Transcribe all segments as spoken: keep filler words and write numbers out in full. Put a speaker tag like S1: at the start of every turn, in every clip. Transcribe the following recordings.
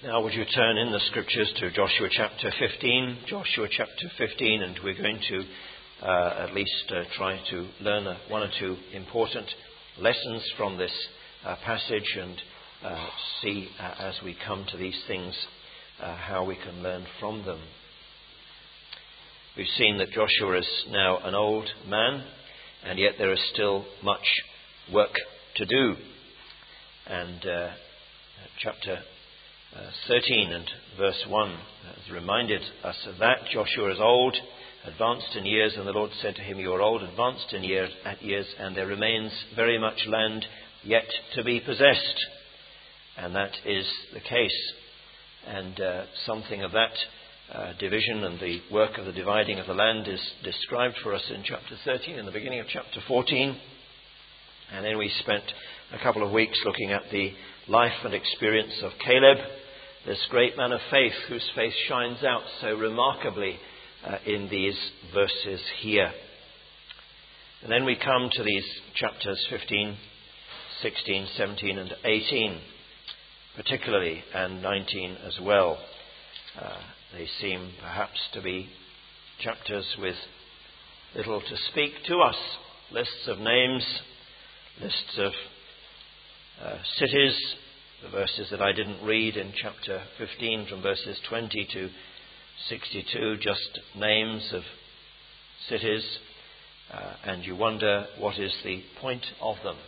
S1: Now would you turn in the scriptures to Joshua chapter fifteen, Joshua chapter fifteen, and we're going to uh, at least uh, try to learn uh, one or two important lessons from this uh, passage and uh, see uh, as we come to these things uh, how we can learn from them. We've seen that Joshua is now an old man, and yet there is still much work to do. And uh, chapter Uh, thirteen and verse one has reminded us of that. Joshua is old, advanced in years, and the Lord said to him, "You are old, advanced in years, at years, and there remains very much land yet to be possessed." And that is the case. And uh, something of that uh, division and the work of the dividing of the land is described for us in chapter thirteen, in the beginning of chapter fourteen. And then we spent a couple of weeks looking at the life and experience of Caleb, this great man of faith whose faith shines out so remarkably uh, in these verses here. And then we come to these chapters fifteen, sixteen, seventeen and eighteen particularly, and nineteen as well. Uh, they seem perhaps to be chapters with little to speak to us. Lists of names, lists of Uh, cities, the verses that I didn't read in chapter fifteen from verses twenty to sixty-two, just names of cities, uh, and you wonder what is the point of them.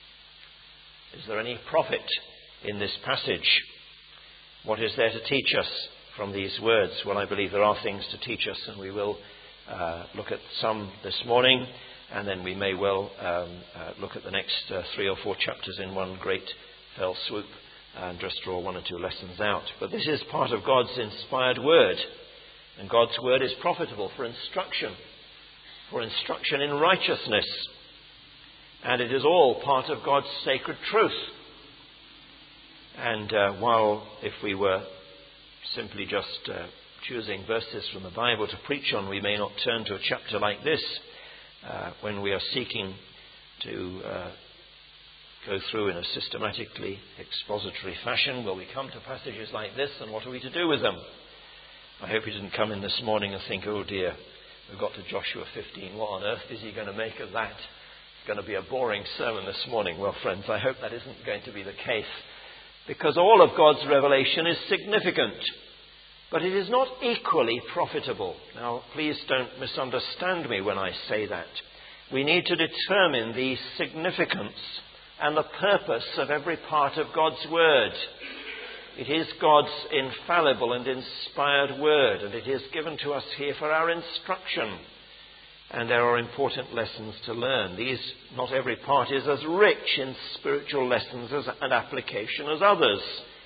S1: Is there any profit in this passage? What is there to teach us from these words? Well, I believe there are things to teach us, and we will uh, look at some this morning. And then we may well um, uh, look at the next uh, three or four chapters in one great fell swoop and just draw one or two lessons out. But this is part of God's inspired word. And God's word is profitable for instruction, for instruction in righteousness. And it is all part of God's sacred truth. And uh, while if we were simply just uh, choosing verses from the Bible to preach on, we may not turn to a chapter like this, Uh, when we are seeking to uh, go through in a systematically expository fashion, will we come to passages like this, and what are we to do with them? I hope you didn't come in this morning and think, oh dear, we've got to Joshua fifteen. What on earth is he going to make of that? It's going to be a boring sermon this morning. Well, friends, I hope that isn't going to be the case, because all of God's revelation is significant. But it is not equally profitable. Now, please don't misunderstand me when I say that. We need to determine the significance and the purpose of every part of God's word. It is God's infallible and inspired word, and it is given to us here for our instruction. And there are important lessons to learn. These, not every part is as rich in spiritual lessons as, and application as others.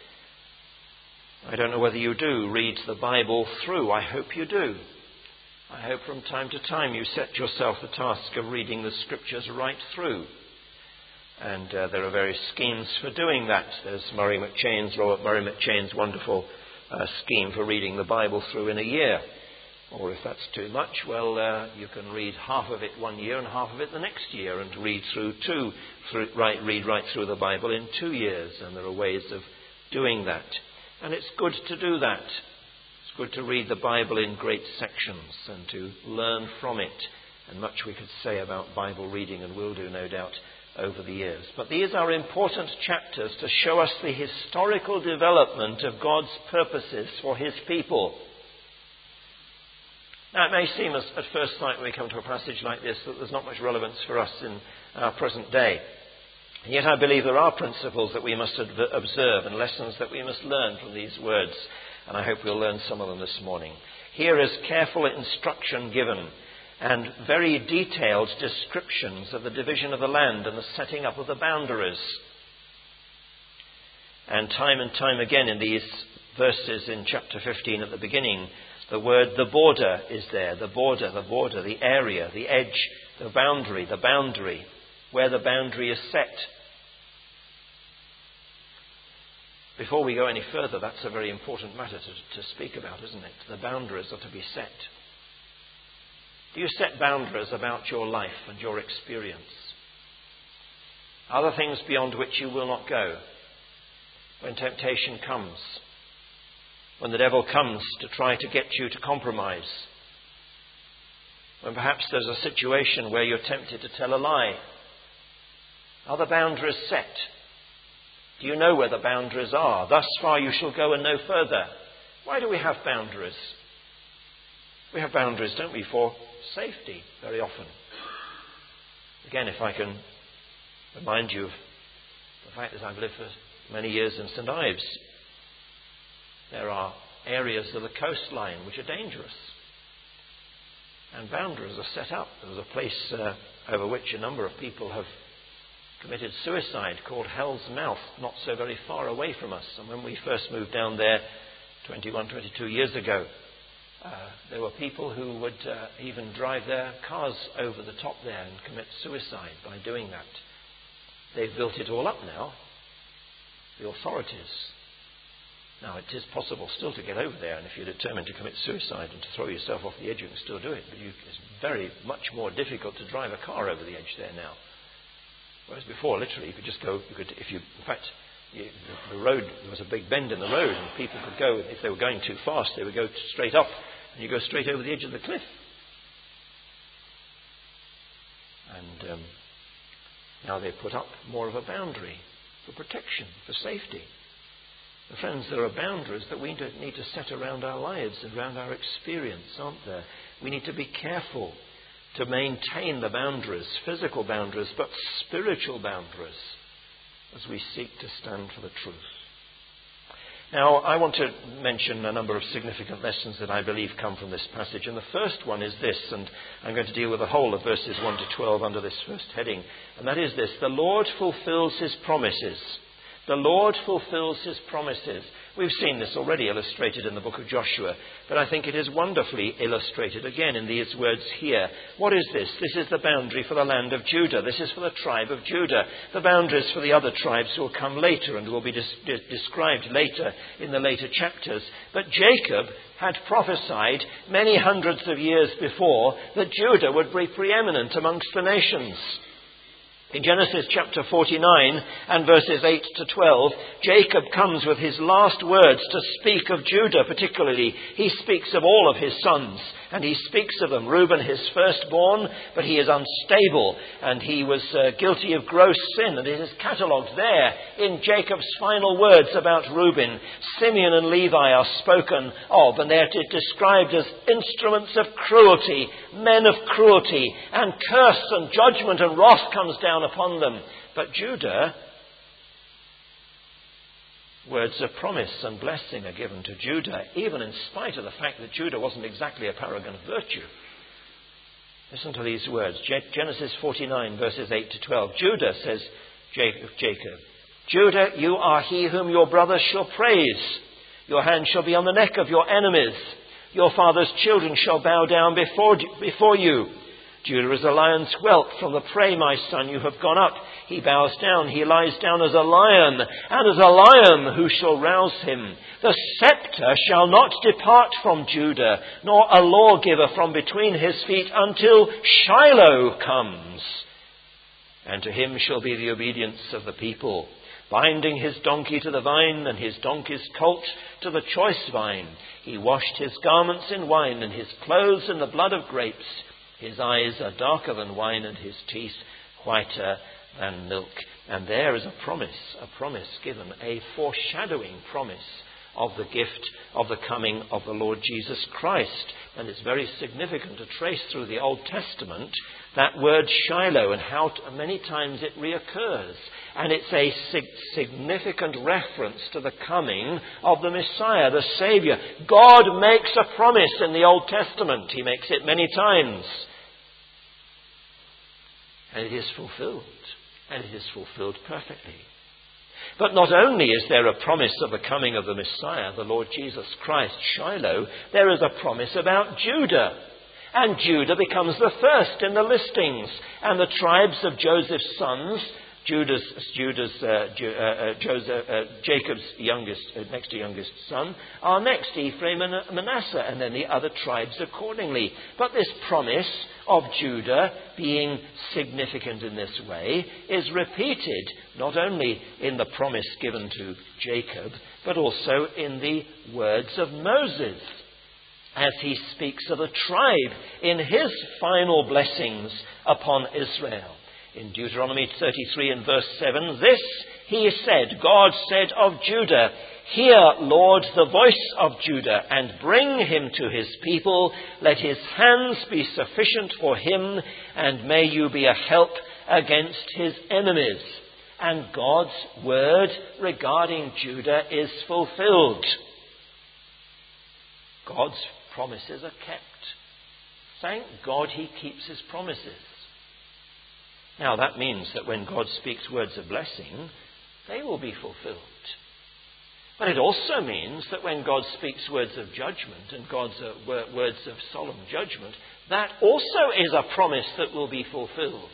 S1: I don't know whether you do read the Bible through. I hope you do. I hope from time to time you set yourself the task of reading the scriptures right through. And uh, there are various schemes for doing that. There's Murray McChain's, Robert Murray McChain's wonderful uh, scheme for reading the Bible through in a year. Or if that's too much, well, uh, you can read half of it one year and half of it the next year, and read through two, through, right, read right through the Bible in two years. And there are ways of doing that. And it's good to do that. It's good to read the Bible in great sections and to learn from it. And much we could say about Bible reading, and will do, no doubt, over the years. But these are important chapters to show us the historical development of God's purposes for his people. Now, it may seem as, at first sight when we come to a passage like this that there's not much relevance for us in our present day. And yet I believe there are principles that we must observe and lessons that we must learn from these words. And I hope we'll learn some of them this morning. Here is careful instruction given and very detailed descriptions of the division of the land and the setting up of the boundaries. And time and time again in these verses in chapter fifteen at the beginning, the word the border is there. The border, the border, the area, the edge, the boundary, the boundary. Where the boundary is set. Before we go any further, that's a very important matter to, to speak about, isn't it? The boundaries are to be set. Do you set boundaries about your life and your experience? Are there things beyond which you will not go? When temptation comes, when the devil comes to try to get you to compromise. When perhaps there's a situation where you're tempted to tell a lie. Are the boundaries set? Do you know where the boundaries are? Thus far you shall go and no further. Why do we have boundaries? We have boundaries, don't we, for safety very often. Again, if I can remind you of the fact that I've lived for many years in Saint Ives, there are areas of the coastline which are dangerous. And boundaries are set up. There was a place uh, over which a number of people have committed suicide called Hell's Mouth, not so very far away from us. And when we first moved down there twenty-one, twenty-two years ago, uh, there were people who would uh, even drive their cars over the top there and commit suicide by doing that. They've built it all up now, the authorities. Now, it is possible still to get over there, and if you're determined to commit suicide and to throw yourself off the edge, you can still do it. But you, it's very much more difficult to drive a car over the edge there now. Whereas before, literally, you could just go, you could, if you, in fact, you, the, the road, there was a big bend in the road, and people could go, if they were going too fast, they would go straight up, and you go straight over the edge of the cliff. And um, now they've put up more of a boundary for protection, for safety. But friends, there are boundaries that we need to set around our lives, around our experience, aren't there? We need to be careful to maintain the boundaries, physical boundaries, but spiritual boundaries, as we seek to stand for the truth. Now, I want to mention a number of significant lessons that I believe come from this passage. And the first one is this, and I'm going to deal with the whole of verses one to twelve under this first heading. And that is this: the Lord fulfills his promises. The Lord fulfills his promises. We've seen this already illustrated in the book of Joshua, but I think it is wonderfully illustrated again in these words here. What is this? This is the boundary for the land of Judah. This is for the tribe of Judah. The boundaries for the other tribes will come later and will be des- des- described later in the later chapters. But Jacob had prophesied many hundreds of years before that Judah would be preeminent amongst the nations. In Genesis chapter forty-nine and verses eight to twelve, Jacob comes with his last words to speak of Judah particularly. He speaks of all of his sons, and he speaks of them. Reuben, his firstborn, but he is unstable, and he was uh, guilty of gross sin, and it is catalogued there in Jacob's final words about Reuben. Simeon and Levi are spoken of, and they're described as instruments of cruelty, men of cruelty, and curse and judgment and wrath comes down upon them. But Judah, words of promise and blessing are given to Judah, even in spite of the fact that Judah wasn't exactly a paragon of virtue. Listen to these words. Genesis forty-nine, verses eight to twelve. Judah, says Jacob, Judah, you are he whom your brothers shall praise. Your hand shall be on the neck of your enemies. Your father's children shall bow down before, before you. Judah is a lion's whelp. From the prey, my son, you have gone up. He bows down. He lies down as a lion. And as a lion, who shall rouse him? The scepter shall not depart from Judah, nor a lawgiver from between his feet, until Shiloh comes. And to him shall be the obedience of the people, binding his donkey to the vine, and his donkey's colt to the choice vine. He washed his garments in wine, and his clothes in the blood of grapes. His eyes are darker than wine, and his teeth whiter than milk. And there is a promise, a promise given, a foreshadowing promise of the gift of the coming of the Lord Jesus Christ. And it's very significant to trace through the Old Testament that word Shiloh and how t- many times it reoccurs. And it's a sig- significant reference to the coming of the Messiah, the Saviour. God makes a promise in the Old Testament. He makes it many times. And it is fulfilled. And it is fulfilled perfectly. But not only is there a promise of the coming of the Messiah, the Lord Jesus Christ, Shiloh, there is a promise about Judah. And Judah becomes the first in the listings. And the tribes of Joseph's sons, Judas, Judas, uh, Ju- uh, uh, Joseph, uh, Jacob's youngest, uh, next to youngest son, are next, Ephraim and Manasseh, and then the other tribes accordingly. But this promise of Judah being significant in this way is repeated not only in the promise given to Jacob, but also in the words of Moses, as he speaks of a tribe in his final blessings upon Israel. In Deuteronomy thirty-three and verse seven, this he said, God said of Judah, hear, Lord, the voice of Judah, and bring him to his people. Let his hands be sufficient for him, and may you be a help against his enemies. And God's word regarding Judah is fulfilled. God's promises are kept. Thank God he keeps his promises. Now that means that when God speaks words of blessing, they will be fulfilled. But it also means that when God speaks words of judgment and God's uh, w- words of solemn judgment, that also is a promise that will be fulfilled.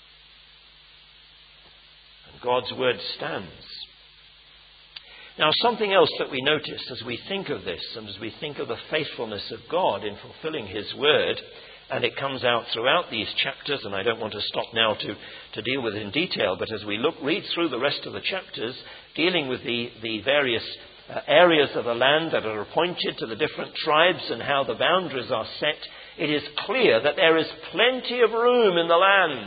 S1: And God's word stands. Now, something else that we notice as we think of this and as we think of the faithfulness of God in fulfilling his word, and it comes out throughout these chapters, and I don't want to stop now to, to deal with it in detail, but as we look, read through the rest of the chapters, dealing with the, the various uh, areas of the land that are appointed to the different tribes and how the boundaries are set, it is clear that there is plenty of room in the land.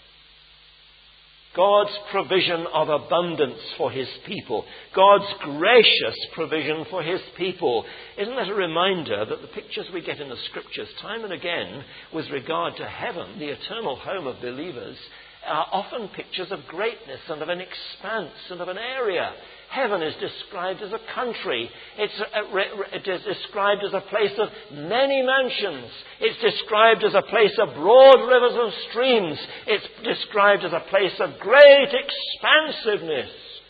S1: God's provision of abundance for his people. God's gracious provision for his people. Isn't that a reminder that the pictures we get in the scriptures time and again with regard to heaven, the eternal home of believers, are often pictures of greatness and of an expanse and of an area. Heaven is described as a country. It's a, it is described as a place of many mansions. It's described as a place of broad rivers and streams. It's described as a place of great expansiveness.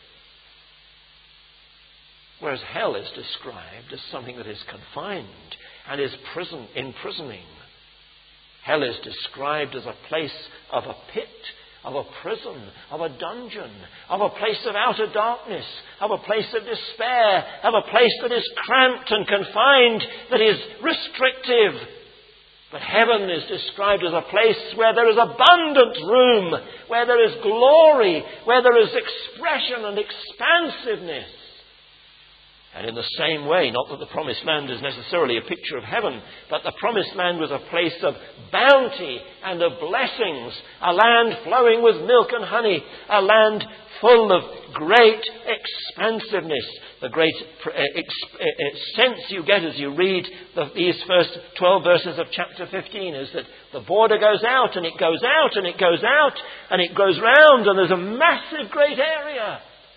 S1: Whereas hell is described as something that is confined and is prison, imprisoning. Hell is described as a place of a pit, of a prison, of a dungeon, of a place of outer darkness, of a place of despair, of a place that is cramped and confined, that is restrictive. But heaven is described as a place where there is abundant room, where there is glory, where there is expression and expansiveness. And in the same way, not that the promised land is necessarily a picture of heaven, but the promised land was a place of bounty and of blessings, a land flowing with milk and honey, a land full of great expansiveness. The great sense you get as you read the, these first twelve verses of chapter fifteen is that the border goes out and it goes out and it goes out and it goes round, and there's a massive great area.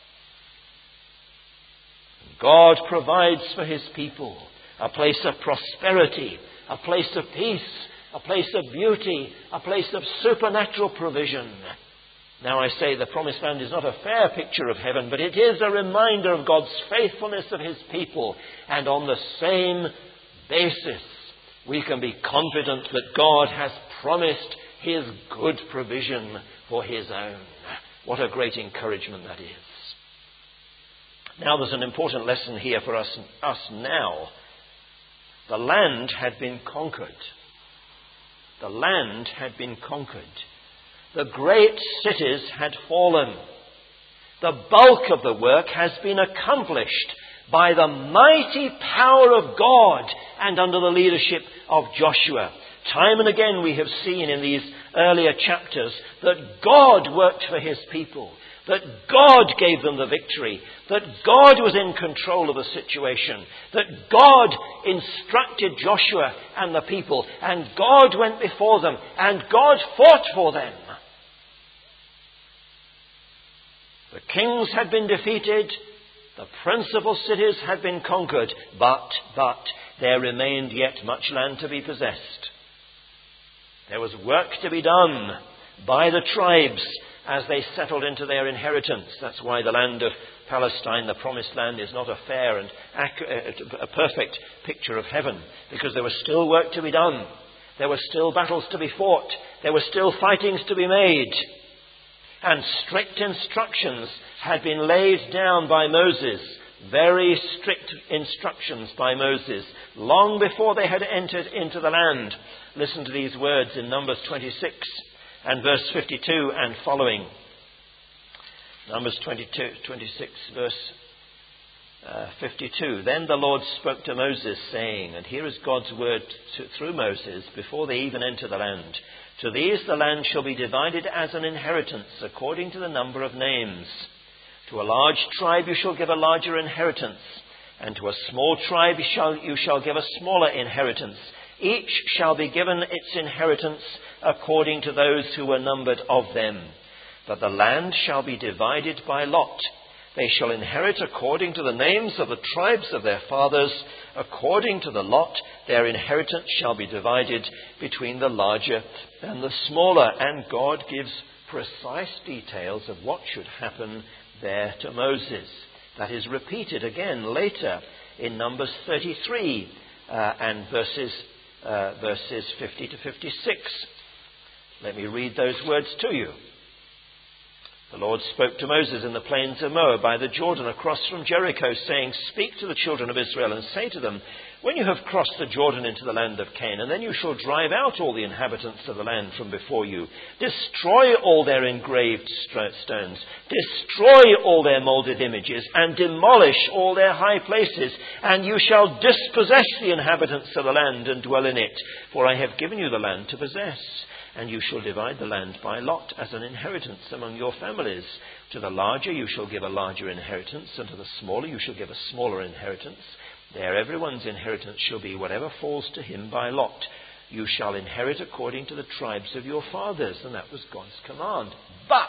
S1: God provides for his people a place of prosperity, a place of peace, a place of beauty, a place of supernatural provision. Now I say the promised land is not a fair picture of heaven, but it is a reminder of God's faithfulness of his people. And on the same basis, we can be confident that God has promised his good provision for his own. What a great encouragement that is. Now there's an important lesson here for us, us now. The land had been conquered. The land had been conquered. The great cities had fallen. The bulk of the work has been accomplished by the mighty power of God and under the leadership of Joshua. Time and again we have seen in these earlier chapters that God worked for his people, that God gave them the victory, that God was in control of the situation, that God instructed Joshua and the people, and God went before them, and God fought for them. The kings had been defeated, the principal cities had been conquered, but, but, there remained yet much land to be possessed. There was work to be done by the tribes as they settled into their inheritance. That's why the land of Palestine, the promised land, is not a fair and accurate, a perfect picture of heaven, because there was still work to be done. There were still battles to be fought. There were still fightings to be made. And strict instructions had been laid down by Moses, very strict instructions by Moses, long before they had entered into the land. Listen to these words in Numbers twenty-six and verse fifty-two and following. Numbers twenty-two, twenty-six, verse uh, fifty-two. Then the Lord spoke to Moses, saying, and here is God's word to, through Moses, before they even enter the land. To these the land shall be divided as an inheritance, according to the number of names. To a large tribe you shall give a larger inheritance, and to a small tribe you shall, you shall give a smaller inheritance. Each shall be given its inheritance according to those who were numbered of them. But the land shall be divided by lot. They shall inherit according to the names of the tribes of their fathers. According to the lot, their inheritance shall be divided between the larger and the smaller. And God gives precise details of what should happen there to Moses. That is repeated again later in Numbers thirty-three uh, and verses, uh, verses fifty to fifty-six. Let me read those words to you. The Lord spoke to Moses in the plains of Moab by the Jordan across from Jericho, saying, speak to the children of Israel and say to them, when you have crossed the Jordan into the land of Canaan, then you shall drive out all the inhabitants of the land from before you. Destroy all their engraved stones. Destroy all their molded images and demolish all their high places. And you shall dispossess the inhabitants of the land and dwell in it. For I have given you the land to possess. And you shall divide the land by lot as an inheritance among your families. To the larger you shall give a larger inheritance, and to the smaller you shall give a smaller inheritance. There everyone's inheritance shall be whatever falls to him by lot. You shall inherit according to the tribes of your fathers. And that was God's command. But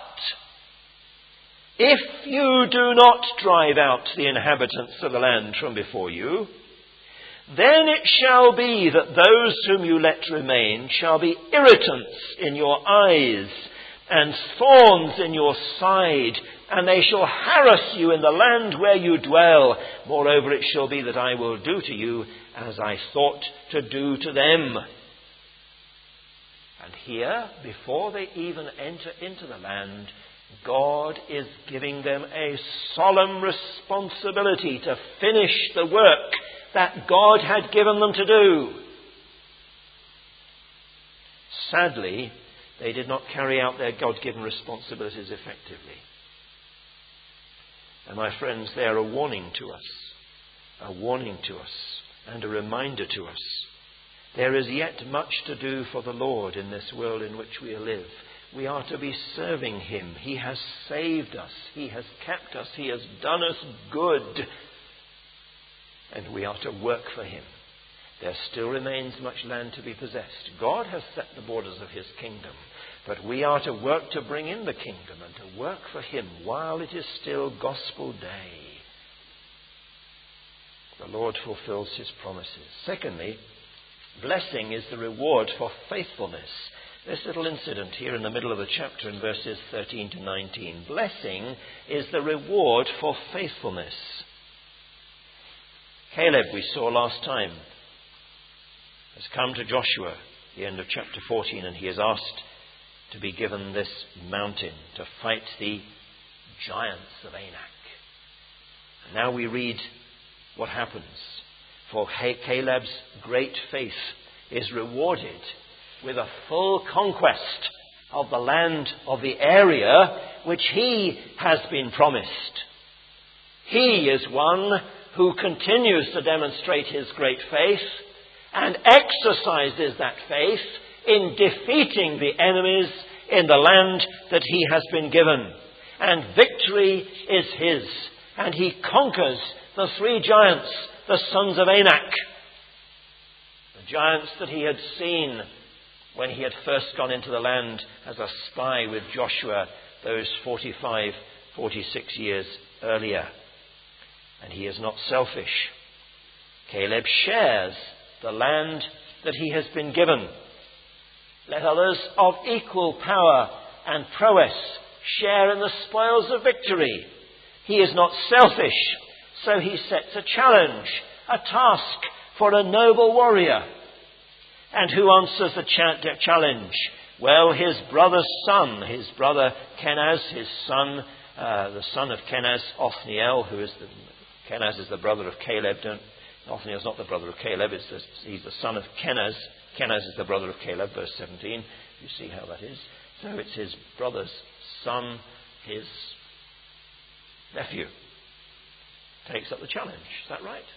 S1: if you do not drive out the inhabitants of the land from before you, then it shall be that those whom you let remain shall be irritants in your eyes and thorns in your side, and they shall harass you in the land where you dwell. Moreover, it shall be that I will do to you as I thought to do to them. And here, before they even enter into the land, God is giving them a solemn responsibility to finish the work that God had given them to do. Sadly, they did not carry out their God-given responsibilities effectively. And my friends, they are a warning to us, a warning to us, and a reminder to us. There is yet much to do for the Lord in this world in which we live. We are to be serving Him. He has saved us. He has kept us. He has done us good. And we are to work for Him. There still remains much land to be possessed. God has set the borders of His kingdom, but we are to work to bring in the kingdom and to work for Him while it is still gospel day. The Lord fulfills His promises. Secondly, blessing is the reward for faithfulness. This little incident here in the middle of the chapter in verses thirteen to nineteen. Blessing is the reward for faithfulness. Caleb, we saw last time, has come to Joshua, the end of chapter fourteen, and he is asked to be given this mountain to fight the giants of Anak. And now we read what happens. For Caleb's great faith is rewarded with a full conquest of the land, of the area which he has been promised. He is one who continues to demonstrate his great faith and exercises that faith in defeating the enemies in the land that he has been given. And victory is his. And he conquers the three giants, the sons of Anak. The giants that he had seen when he had first gone into the land as a spy with Joshua those forty-five, forty-six years earlier. And he is not selfish. Caleb shares the land that he has been given. Let others of equal power and prowess share in the spoils of victory. He is not selfish, so he sets a challenge, a task for a noble warrior. And who answers the ch- challenge? Well, his brother's son, his brother Kenaz, his son, uh, the son of Kenaz, Othniel, who is the, Kenaz is the brother of Caleb. Don't, Othniel is not the brother of Caleb, it's the, he's the son of Kenaz. Kenaz is the brother of Caleb, verse seventeen. You see how that is. So it's his brother's son, his nephew, takes up the challenge. Is that right?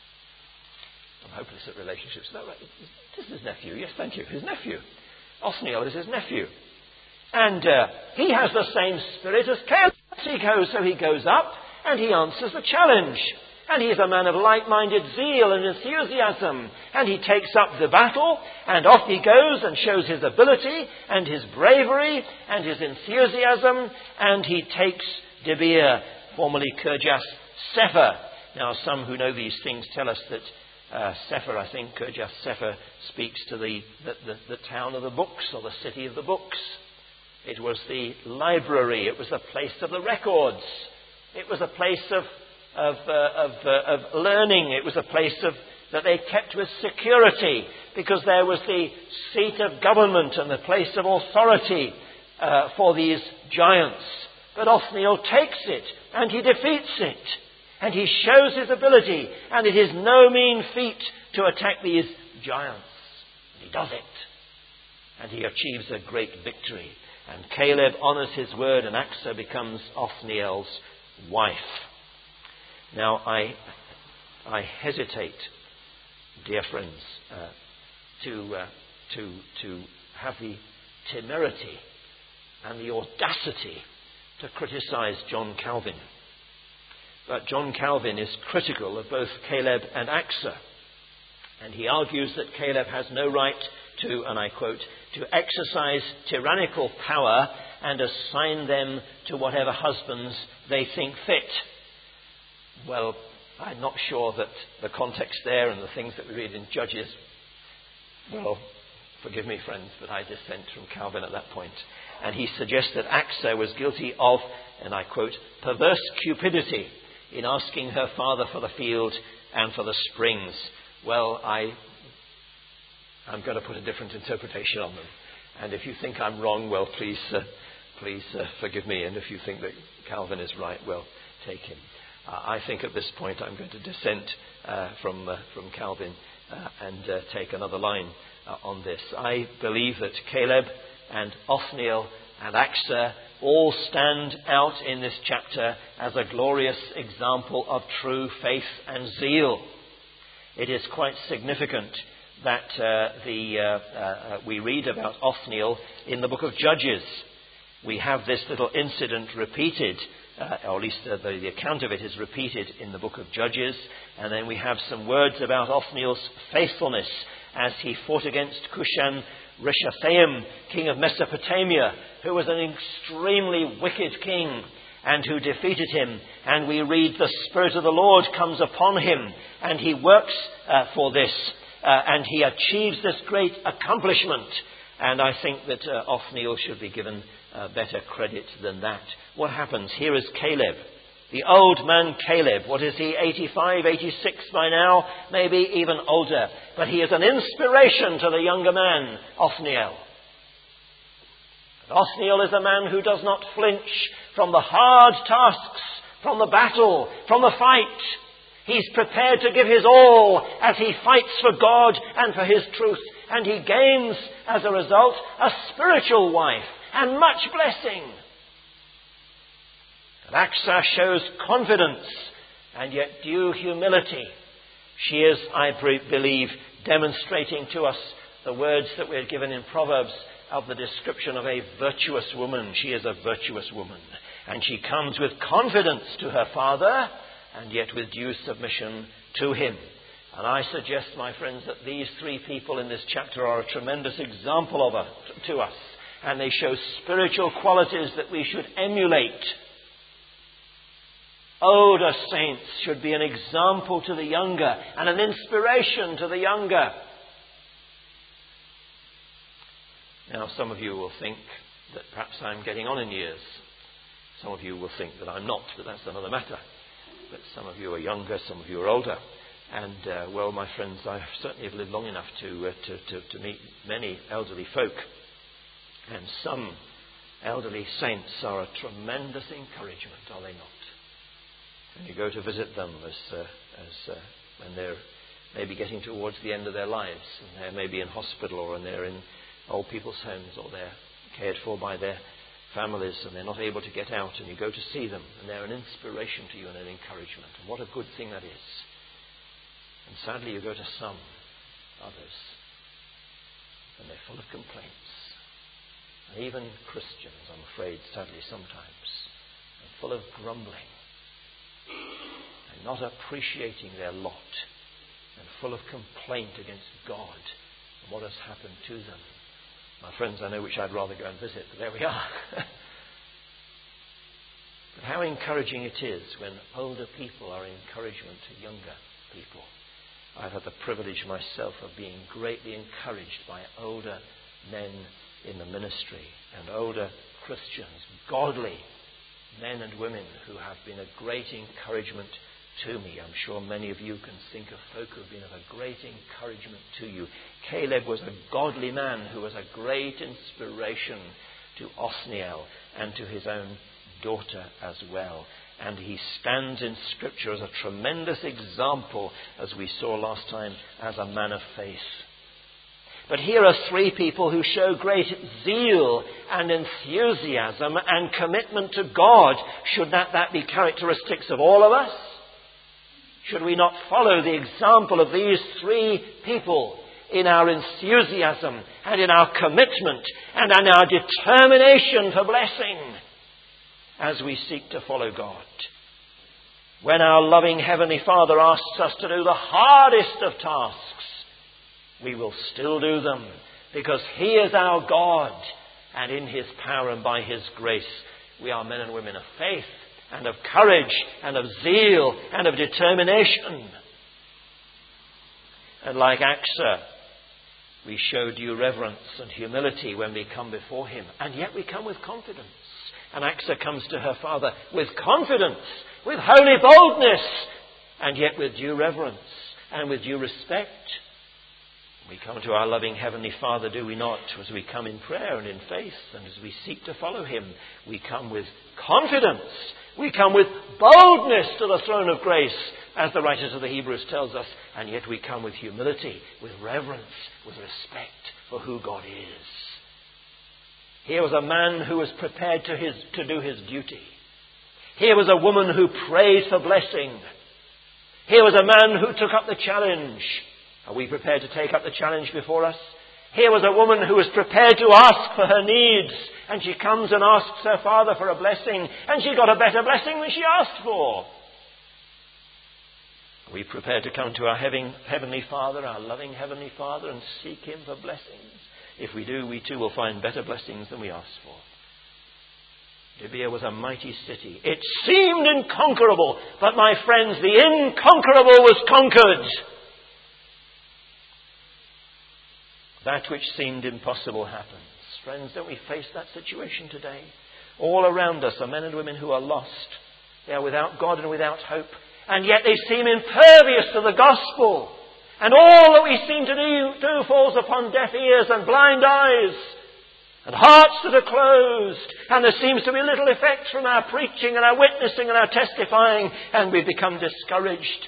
S1: I'm hopeless at relationships. Is that right? This is his nephew. Yes, thank you. His nephew. Othniel is his nephew. And uh, he has the same spirit as Caleb. He goes, so he goes up and he answers the challenge. And he is a man of like-minded zeal and enthusiasm. And he takes up the battle, and off he goes and shows his ability and his bravery and his enthusiasm. And he takes Debir, formerly Kirjath Sepher. Now, some who know these things tell us that uh, Sepher, I think, Kirjath Sepher, speaks to the, the, the, the town of the books, or the city of the books. It was the library. It was the place of the records. It was a place of Of, uh, of, uh, of learning. It was a place of that they kept with security, because there was the seat of government and the place of authority uh, for these giants. But Othniel takes it and he defeats it, and he shows his ability, and it is no mean feat to attack these giants. He does it, and he achieves a great victory. And Caleb honours his word, and Achsah becomes Othniel's wife. Now, I I hesitate, dear friends, uh, to uh, to to have the temerity and the audacity to criticise John Calvin. But John Calvin is critical of both Caleb and Achsah, and he argues that Caleb has no right to, and I quote, to exercise tyrannical power and assign them to whatever husbands they think fit. Well, I'm not sure that the context there and the things that we read in Judges, well, forgive me, friends, but I dissent from Calvin at that point. And he suggests that Achsah was guilty of, and I quote, perverse cupidity in asking her father for the field and for the springs. Well, I, I'm going to put a different interpretation on them. And if you think I'm wrong, well, please, uh, please uh, forgive me. And if you think that Calvin is right, well, take him. Uh, I think at this point I'm going to dissent uh, from uh, from Calvin uh, and uh, take another line uh, on this. I believe that Caleb and Othniel and Achsah all stand out in this chapter as a glorious example of true faith and zeal. It is quite significant that uh, the uh, uh, we read about Othniel in the book of Judges. We have this little incident repeated, uh, or at least uh, the, the account of it is repeated in the book of Judges. And then we have some words about Othniel's faithfulness as he fought against Cushan Rishathaim, king of Mesopotamia, who was an extremely wicked king and who defeated him. And we read the Spirit of the Lord comes upon him, and he works uh, for this, uh, and he achieves this great accomplishment. And I think that uh, Othniel should be given uh, better credit than that. What happens? Here is Caleb, the old man Caleb. What is he, eighty-five, eighty-six by now? Maybe even older. But he is an inspiration to the younger man, Othniel. Othniel is a man who does not flinch from the hard tasks, from the battle, from the fight. He's prepared to give his all as he fights for God and for his truth. And he gains, as a result, a spiritual wife and much blessing. And Achsah shows confidence and yet due humility. She is, I believe, demonstrating to us the words that we're given in Proverbs of the description of a virtuous woman. She is a virtuous woman. And she comes with confidence to her father and yet with due submission to him. And I suggest, my friends, that these three people in this chapter are a tremendous example of her, to us. And they show spiritual qualities that we should emulate. Older saints should be an example to the younger and an inspiration to the younger. Now, some of you will think that perhaps I'm getting on in years. Some of you will think that I'm not, but that's another matter. But some of you are younger, some of you are older. And, uh, well, my friends, I certainly have lived long enough to, uh, to, to, to meet many elderly folk. And some elderly saints are a tremendous encouragement, are they not? When you go to visit them as, uh, as uh, when they're maybe getting towards the end of their lives, and they're maybe in hospital, or and they're in old people's homes, or they're cared for by their families and they're not able to get out, and you go to see them and they're an inspiration to you and an encouragement. And what a good thing that is. And sadly you go to some others and they're full of complaints. And even Christians, I'm afraid, sadly sometimes, are full of grumbling and not appreciating their lot, and full of complaint against God and what has happened to them. My friends, I know which I'd rather go and visit, but there we are. But how encouraging it is when older people are encouragement to younger people. I've had the privilege myself of being greatly encouraged by older men in the ministry and older Christians, godly men and women who have been a great encouragement to me. I'm sure many of you can think of folk who have been of a great encouragement to you. Caleb was a godly man who was a great inspiration to Othniel and to his own daughter as well. And he stands in Scripture as a tremendous example, as we saw last time, as a man of faith. But here are three people who show great zeal and enthusiasm and commitment to God. Should not that be characteristics of all of us? Should we not follow the example of these three people in our enthusiasm and in our commitment and in our determination for blessing as we seek to follow God? When our loving Heavenly Father asks us to do the hardest of tasks, we will still do them, because He is our God, and in His power and by His grace we are men and women of faith and of courage and of zeal and of determination. And like Asa, we show due reverence and humility when we come before Him, and yet we come with confidence. And Asa comes to her father with confidence, with holy boldness, and yet with due reverence and with due respect. We come to our loving Heavenly Father, do we not, as we come in prayer and in faith, and as we seek to follow Him, we come with confidence. We come with boldness to the throne of grace, as the writers of the Hebrews tells us, and yet we come with humility, with reverence, with respect for who God is. Here was a man who was prepared to, his, to do his duty. Here was a woman who prayed for blessing. Here was a man who took up the challenge. Are we prepared to take up the challenge before us? Here was a woman who was prepared to ask for her needs, and she comes and asks her father for a blessing, and she got a better blessing than she asked for. Are we prepared to come to our Heavenly Father, our loving Heavenly Father, and seek Him for blessings? If we do, we too will find better blessings than we asked for. Gibeah was a mighty city. It seemed inconquerable, but my friends, the inconquerable was conquered. That which seemed impossible happens. Friends, don't we face that situation today? All around us are men and women who are lost. They are without God and without hope. And yet they seem impervious to the gospel. And all that we seem to do, do falls upon deaf ears and blind eyes. And hearts that are closed. And there seems to be little effect from our preaching and our witnessing and our testifying. And we become discouraged.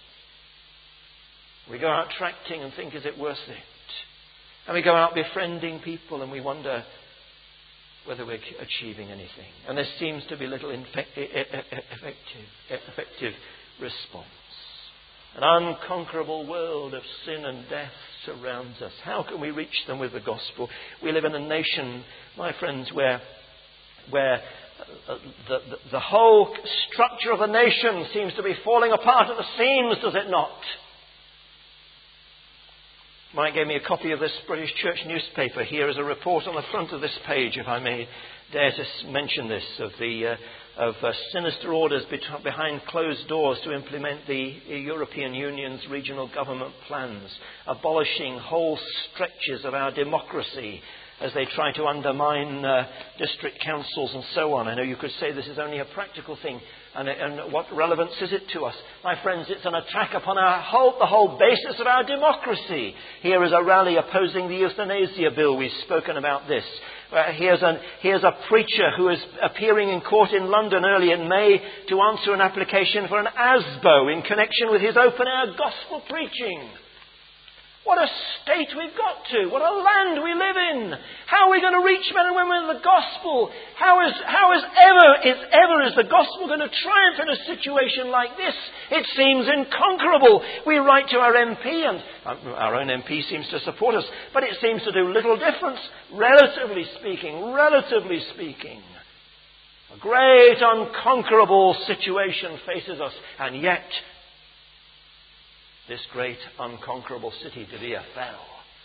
S1: We go out tracting and think, is it worth it? And we go out befriending people and we wonder whether we're achieving anything. And there seems to be little effective, effective response. An unconquerable world of sin and death surrounds us. How can we reach them with the gospel? We live in a nation, my friends, where, where the, the, the whole structure of the nation seems to be falling apart at the seams, does it not? Mike gave me a copy of this British Church newspaper. Here is a report on the front of this page, if I may dare to mention this, of the uh, of uh, sinister orders bet- behind closed doors to implement the European Union's regional government plans, abolishing whole stretches of our democracy as they try to undermine uh, district councils and so on. I know you could say this is only a practical thing. And, and what relevance is it to us? My friends, it's an attack upon our whole, the whole basis of our democracy. Here is a rally opposing the euthanasia bill. We've spoken about this. Uh, here's, an, here's a preacher who is appearing in court in London early in May to answer an application for an A S B O in connection with his open-air gospel preaching. What a state we've got to. What a land we live in. How are we going to reach men and women with the gospel? How is, how is ever, is ever is the gospel going to triumph in a situation like this? It seems inconquerable. We write to our M P, and our own M P seems to support us, but it seems to do little difference, relatively speaking, relatively speaking. A great unconquerable situation faces us, and yet this great unconquerable city, Judea, fell.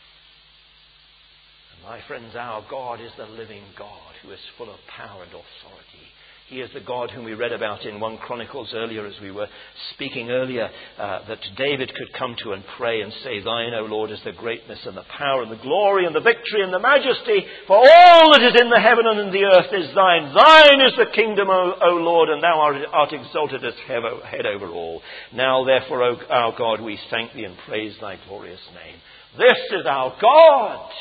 S1: And my friends, our God is the living God who is full of power and authority. He is the God whom we read about in First Chronicles earlier as we were speaking earlier, uh, that David could come to and pray and say, Thine, O Lord, is the greatness and the power and the glory and the victory and the majesty, for all that is in the heaven and in the earth is Thine. Thine is the kingdom, O, o Lord, and Thou art, art exalted as head over all. Now, therefore, O our God, we thank Thee and praise Thy glorious name. This is our God.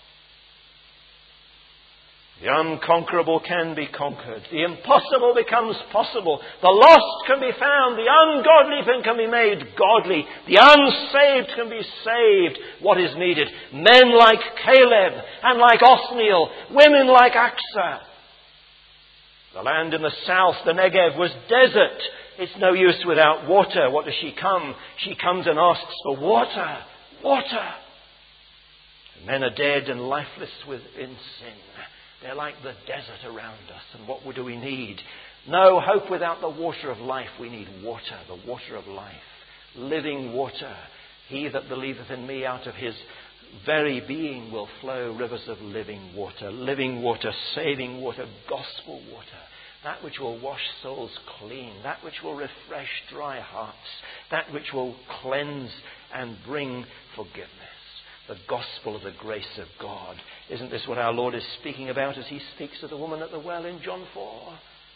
S1: The unconquerable can be conquered. The impossible becomes possible. The lost can be found. The ungodly can be made godly. The unsaved can be saved. What is needed? Men like Caleb and like Othniel. Women like Achsah. The land in the south, the Negev, was desert. It's no use without water. What does she come? She comes and asks for water. Water. The men are dead and lifeless within sin. They're like the desert around us. And what do we need? No hope without the water of life. We need water, the water of life. Living water. He that believeth in me, out of his very being will flow rivers of living water. Living water, saving water, gospel water. That which will wash souls clean. That which will refresh dry hearts. That which will cleanse and bring forgiveness. The gospel of the grace of God. Isn't this what our Lord is speaking about as he speaks to the woman at the well in John four?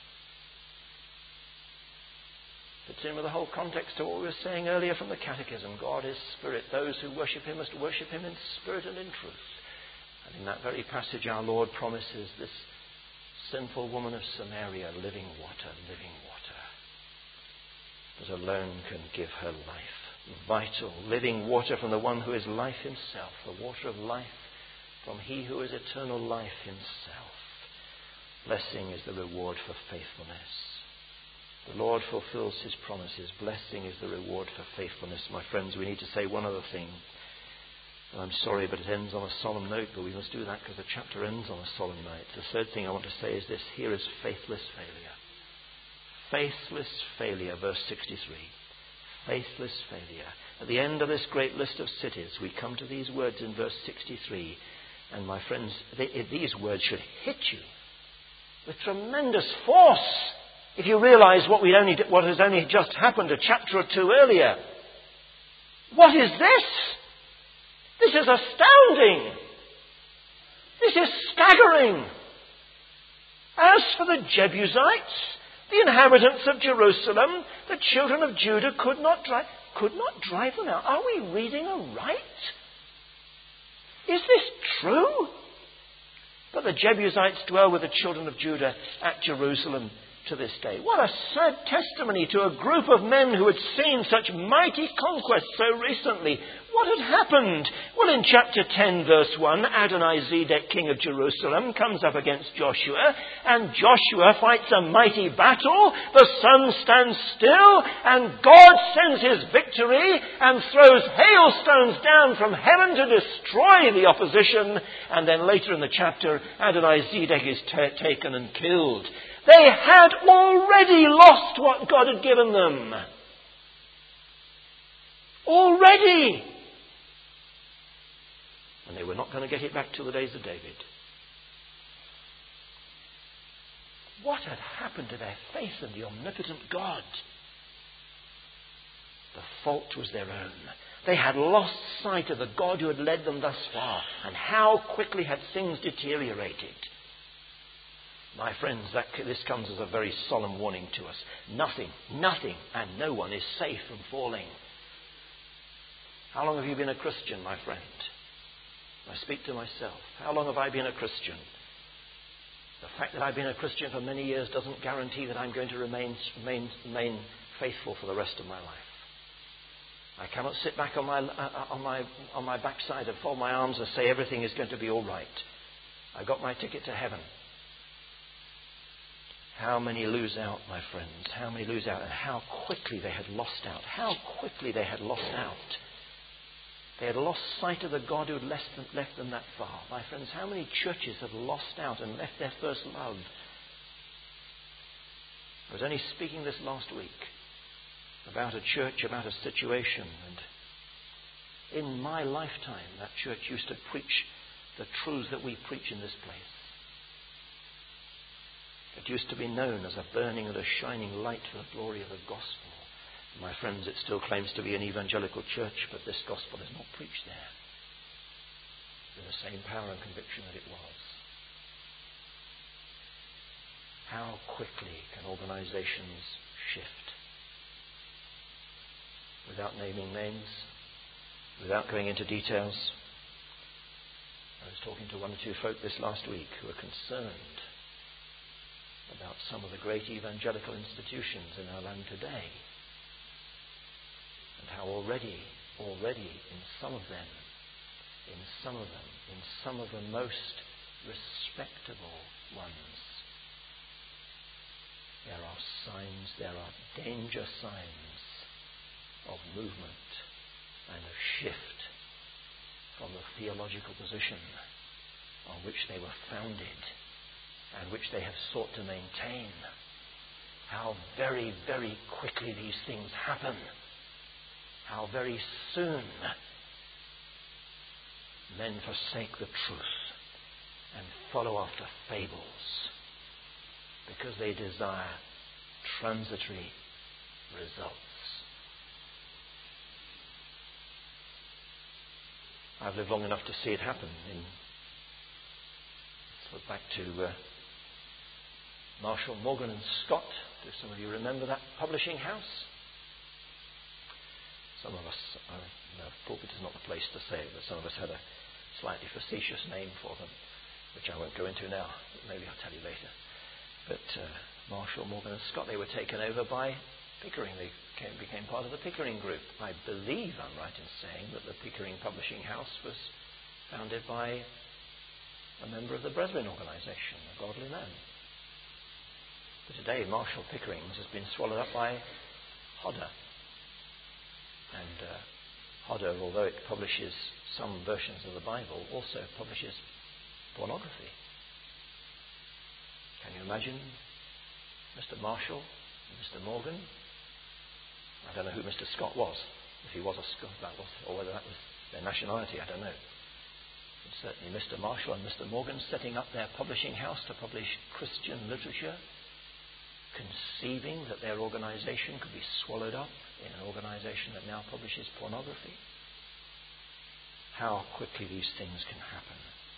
S1: Fits in with the whole context of what we were saying earlier from the Catechism. God is spirit. Those who worship him must worship him in spirit and in truth. And in that very passage our Lord promises this sinful woman of Samaria living water, living water, that alone can give her life. Vital, living water from the one who is life himself, the water of life from he who is eternal life himself. Blessing is the reward for faithfulness. The Lord fulfills his promises. Blessing is the reward for faithfulness. My friends, we need to say one other thing. And I'm sorry, but it ends on a solemn note, but we must do that because the chapter ends on a solemn note. The third thing I want to say is this. Here is faithless failure. Faithless failure, verse sixty-three. Faithless failure. At the end of this great list of cities, we come to these words in verse sixty-three. And my friends, they, these words should hit you with tremendous force if you realize what, we only, what has only just happened a chapter or two earlier. What is this? This is astounding. This is staggering. As for the Jebusites, the inhabitants of Jerusalem, the children of Judah could not drive, could not drive them out. Are we reading aright? Is this true? But the Jebusites dwell with the children of Judah at Jerusalem to this day. What a sad testimony to a group of men who had seen such mighty conquests so recently. What had happened? Well, in chapter ten, verse one, Adonai-Zedek, king of Jerusalem, comes up against Joshua, and Joshua fights a mighty battle. The sun stands still, and God sends his victory and throws hailstones down from heaven to destroy the opposition. And then later in the chapter, Adonai-Zedek is t- taken and killed. They had already lost what God had given them. Already. And they were not going to get it back till the days of David. What had happened to their faith in the omnipotent God? The fault was their own. They had lost sight of the God who had led them thus far. And how quickly had things deteriorated. My friends, that, this comes as a very solemn warning to us. Nothing, nothing, and no one is safe from falling. How long have you been a Christian, my friend? I speak to myself. How long have I been a Christian? The fact that I've been a Christian for many years doesn't guarantee that I'm going to remain, remain, remain faithful for the rest of my life. I cannot sit back on my, uh, on my, on my backside and fold my arms and say everything is going to be all right. I got my ticket to heaven. How many lose out, my friends? How many lose out? And how quickly they had lost out. How quickly they had lost out. They had lost sight of the God who had left them, left them that far. My friends, how many churches have lost out and left their first love? I was only speaking this last week about a church, about a situation. And in my lifetime, that church used to preach the truths that we preach in this place. It used to be known as a burning and a shining light for the glory of the gospel. My friends, it still claims to be an evangelical church, but this gospel is not preached there with the same power and conviction that it was. How quickly can organizations shift? Without naming names, without going into details. I was talking to one or two folk this last week who are concerned about some of the great evangelical institutions in our land today. And how already, already in some of them, in some of them, in some of the most respectable ones, there are signs, there are danger signs of movement and of shift from the theological position on which they were founded and which they have sought to maintain. How very, very quickly these things happen. How very soon men forsake the truth and follow after fables because they desire transitory results. I've lived long enough to see it happen. In, let's look back to uh, Marshall, Morgan and Scott. Do some of you remember that publishing house? Some of us, uh, no, pulpit is not the place to say it, but some of us had a slightly facetious name for them, which I won't go into now, but maybe I'll tell you later. But uh, Marshall, Morgan and Scott, they were taken over by Pickering. They came, became part of the Pickering group. I believe I'm right in saying that the Pickering publishing house was founded by a member of the Brethren organization, a godly man. But today, Marshall Pickering's has been swallowed up by Hodder. And uh, Hodder, although it publishes some versions of the Bible, also publishes pornography. Can you imagine Mister Marshall and Mister Morgan? I don't know who Mister Scott was. If he was a Scot, that was, or whether that was their nationality, I don't know. And certainly Mister Marshall and Mister Morgan setting up their publishing house to publish Christian literature, conceiving that their organization could be swallowed up in an organization that now publishes pornography. How quickly these things can happen.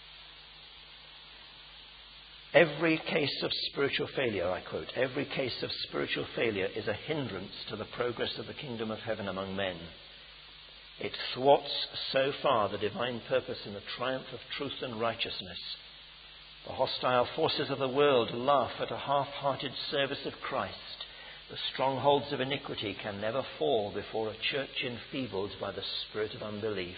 S1: Every case of spiritual failure, I quote, every case of spiritual failure is a hindrance to the progress of the kingdom of heaven among men. It thwarts so far the divine purpose in the triumph of truth and righteousness. The hostile forces of the world laugh at a half-hearted service of Christ. The strongholds of iniquity can never fall before a church enfeebled by the spirit of unbelief.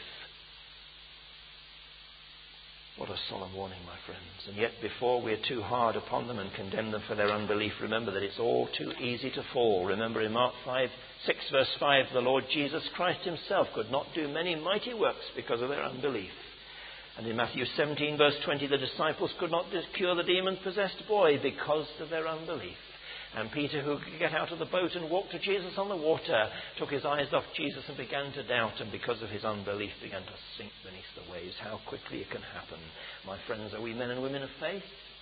S1: What a solemn warning, my friends. And yet before we're too hard upon them and condemn them for their unbelief, remember that it's all too easy to fall. Remember in Mark five, six verse five, the Lord Jesus Christ himself could not do many mighty works because of their unbelief. And in Matthew seventeen verse twenty, the disciples could not cure the demon-possessed boy because of their unbelief. And Peter, who could get out of the boat and walk to Jesus on the water, took his eyes off Jesus and began to doubt, and because of his unbelief began to sink beneath the waves. How quickly it can happen. My friends, are we men and women of faith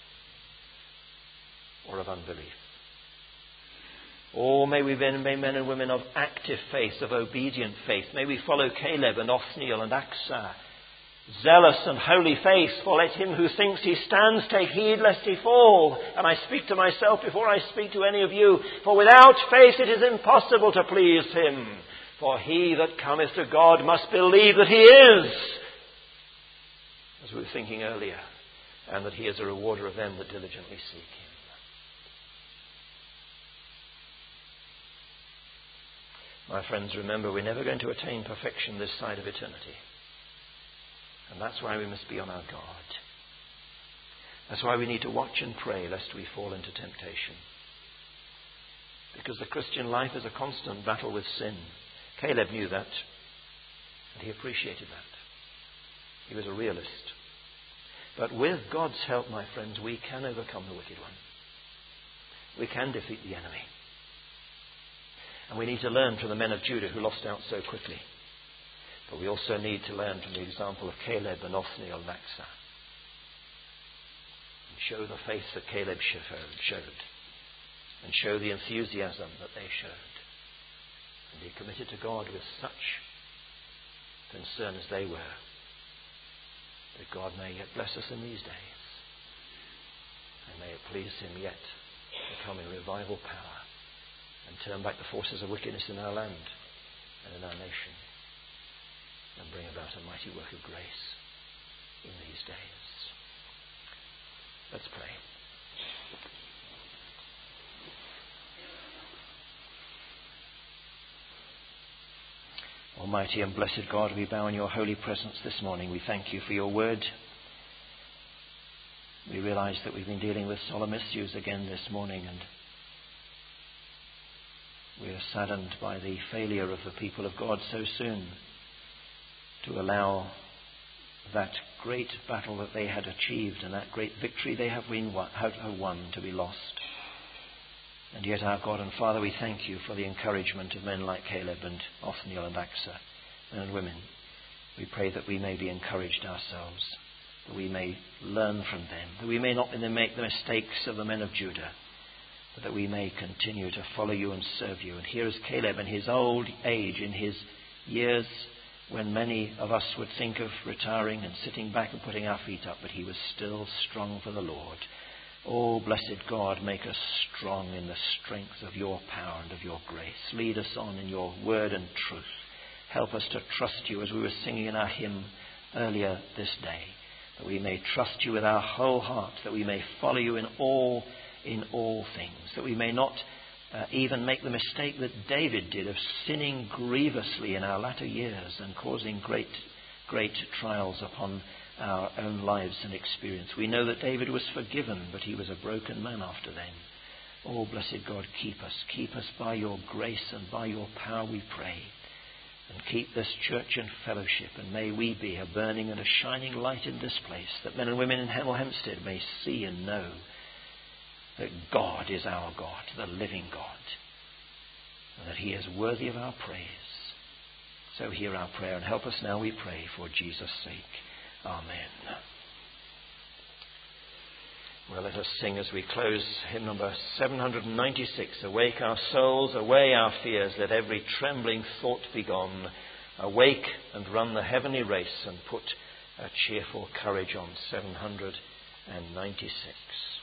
S1: or of unbelief? Or may we be men and women of active faith, of obedient faith. May we follow Caleb and Othniel and Achsah zealous and holy faith. For let him who thinks he stands take heed lest he fall. And I speak to myself before I speak to any of you. For without faith it is impossible to please him. For he that cometh to God must believe that he is, as we were thinking earlier, and that he is a rewarder of them that diligently seek him. My friends, remember, we're never going to attain perfection this side of eternity. And that's why we must be on our guard. That's why we need to watch and pray lest we fall into temptation. Because the Christian life is a constant battle with sin. Caleb knew that, and he appreciated that. He was a realist. But with God's help, my friends, we can overcome the wicked one. We can defeat the enemy. And we need to learn from the men of Judah who lost out so quickly. But we also need to learn from the example of Caleb and Othniel and Achsah. And show the faith that Caleb showed. And show the enthusiasm that they showed. And be committed to God with such concern as they were. That God may yet bless us in these days. And may it please him yet to come in revival power. And turn back the forces of wickedness in our land and in our nation. And bring about a mighty work of grace in these days. Let's pray. Almighty and blessed God, we bow in your holy presence this morning. We thank you for your word. We realize that we've been dealing with solemn issues again this morning, and we are saddened by the failure of the people of God so soon to allow that great battle that they had achieved and that great victory they have won to be lost. And yet, our God and Father, we thank you for the encouragement of men like Caleb and Othniel and Achsah, men and women. We pray that we may be encouraged ourselves, that we may learn from them, that we may not make the mistakes of the men of Judah, but that we may continue to follow you and serve you. And here is Caleb in his old age, in his years when many of us would think of retiring and sitting back and putting our feet up, but he was still strong for the Lord. Oh, blessed God, make us strong in the strength of your power and of your grace. Lead us on in your word and truth. Help us to trust you as we were singing in our hymn earlier this day, that we may trust you with our whole heart, that we may follow you in all in all things, that we may not uh, even make the mistake that David did of sinning grievously in our latter years and causing great, great trials upon our own lives and experience. We know that David was forgiven, but he was a broken man after then. Oh, blessed God, keep us. Keep us by your grace and by your power, we pray. And keep this church in fellowship, and may we be a burning and a shining light in this place, that men and women in Hemel Hempstead may see and know that God is our God, the living God, and that he is worthy of our praise. So hear our prayer and help us now, we pray, for Jesus' sake. Amen. Well, let us sing as we close hymn number seven hundred ninety-six. Awake our souls, away our fears, let every trembling thought be gone. Awake and run the heavenly race, and put a cheerful courage on. seven hundred ninety-six.